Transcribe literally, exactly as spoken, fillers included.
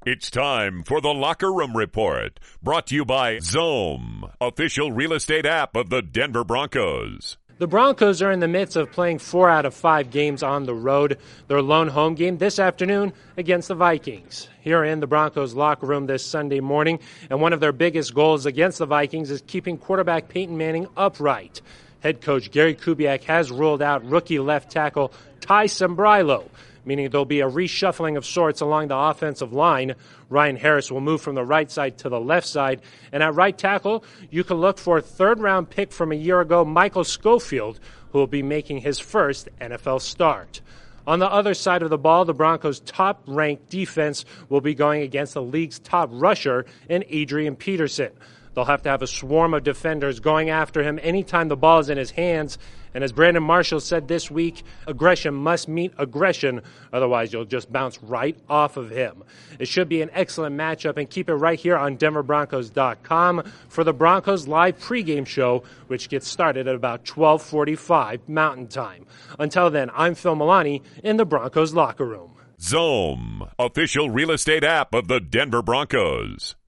It's time for the Locker Room Report, brought to you by Zoom, official real estate app of the Denver Broncos. The Broncos are in the midst of playing four out of five games on the road. Their lone home game this afternoon against the Vikings. Here in the Broncos locker room this Sunday morning, and one of their biggest goals against the Vikings is keeping quarterback Peyton Manning upright. Head coach Gary Kubiak has ruled out rookie left tackle Ty Sambrailo, meaning there'll be a reshuffling of sorts along the offensive line. Ryan Harris will move from the right side to the left side. And at right tackle, you can look for a third-round pick from a year ago, Michael Schofield, who will be making his first N F L start. On the other side of the ball, the Broncos' top-ranked defense will be going against the league's top rusher in Adrian Peterson. They'll have to have a swarm of defenders going after him anytime the ball is in his hands. And as Brandon Marshall said this week, aggression must meet aggression. Otherwise, you'll just bounce right off of him. It should be an excellent matchup, and keep it right here on Denver Broncos dot com for the Broncos live pregame show, which gets started at about twelve forty-five Mountain Time. Until then, I'm Phil Milani in the Broncos locker room. Zoom, official real estate app of the Denver Broncos.